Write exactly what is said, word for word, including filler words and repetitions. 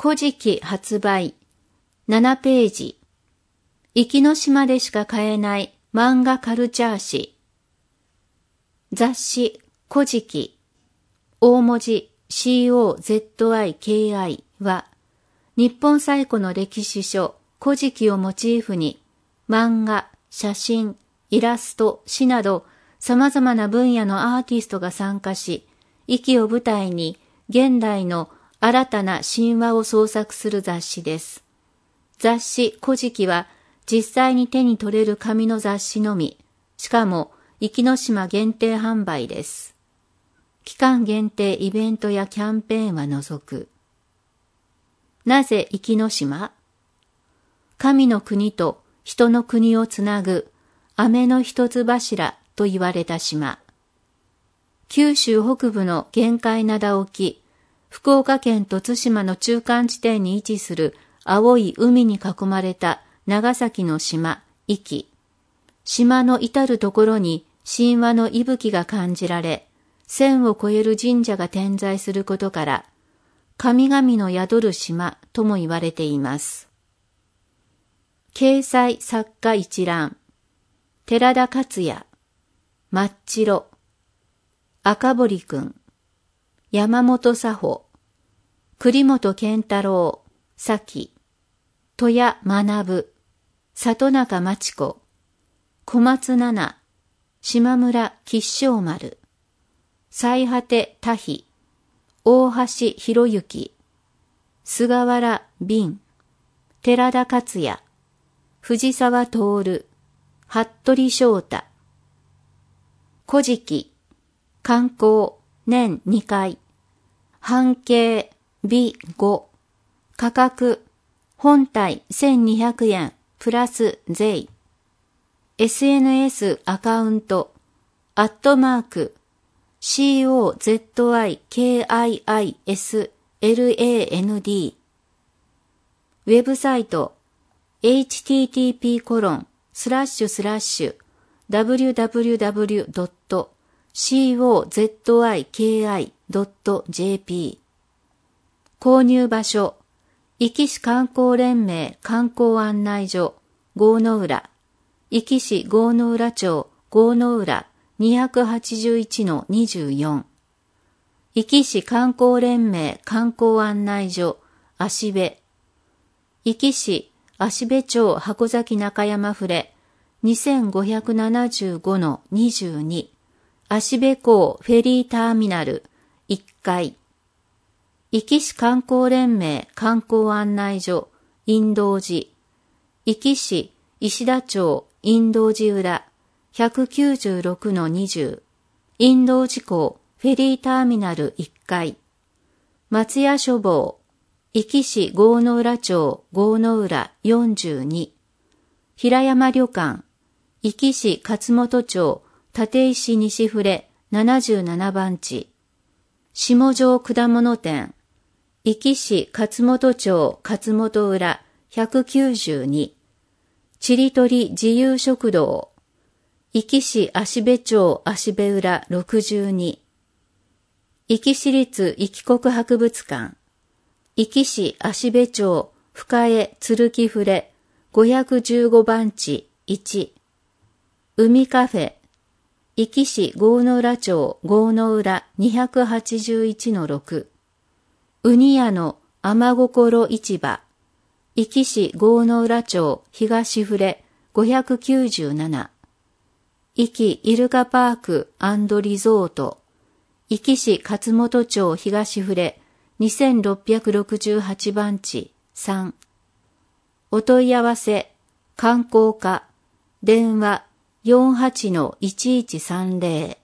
古事記発売。ななページ。壱岐島でしか買えない漫画カルチャー誌。雑誌古事記。大文字 シーオーゼットアイケーアイ は、日本最古の歴史書古事記をモチーフに、漫画、写真、イラスト、詩など、様々な分野のアーティストが参加し、壱岐を舞台に現代の新たな神話を創作する雑誌です。雑誌古事記は実際に手に取れる紙の雑誌のみ、しかも壱岐島限定販売です。期間限定イベントやキャンペーンは除く。なぜ壱岐島？神の国と人の国をつなぐ雨の一つ柱と言われた島。九州北部の玄界灘沖、福岡県と対馬の中間地点に位置する青い海に囲まれた長崎の島、壱岐。島の至るところに神話の息吹が感じられ、千を超える神社が点在することから、神々の宿る島とも言われています。掲載作家一覧。寺田克也、マッチロ、赤堀くん、山本佐穂、栗本健太郎、咲、戸谷学、里中町子、小松菜奈、島村吉祥丸、最果て多比、大橋博之、菅原敏、寺田克也、藤沢徹、服部翔太。古事記、刊行、年にかい。半径、びご。価格、本体せんにひゃくえん、プラス税。エスエヌエス アカウント、アットマーク、シーオーゼットアイケーアイアイエスエルエーエヌディー。ウェブサイト、エイチティーティーピーコロンスラッシュスラッシュダブリューダブリューダブリュードットシーオーゼットアイケーアイドットジェーピー。購入場所、壱岐市観光連盟観光案内所、郷の浦、壱岐市郷の浦町郷の浦 にひゃくはちじゅういちのにじゅうよん。壱岐市観光連盟観光案内所、芦部、壱岐市芦部町箱崎中山触にせんごひゃくななじゅうごのにじゅうに、芦部港フェリーターミナルいっかい、壱岐市観光連盟観光案内所陰道寺、壱岐市石田町陰道寺裏 ひゃくきゅうじゅうろくのにじゅう、陰道寺港フェリーターミナルいっかい、松屋書房壱岐市郷の浦町郷の浦よんじゅうに、平山旅館壱岐市勝本町立石西触ななじゅうななばん地、下城果物店壱岐市勝本町勝本浦ひゃくきゅうじゅうに、ちりとり自由食堂壱岐市芦部町芦部浦ろくじゅうに、壱岐市立壱岐国博物館壱岐市芦部町深江鶴木触ごひゃくじゅうごばん地いち、海カフェ壱岐市郷の浦町郷の浦にひゃくはちじゅういちのろく、ウニ屋の天心市場壱岐市郷の浦町東触ごひゃくきゅうじゅうなな、壱岐イルカパーク&リゾート壱岐市勝本町東触にせんろっぴゃくろくじゅうはちばん地さん。お問い合わせ、観光課、電話 よんはちのいちいちさんぜろ。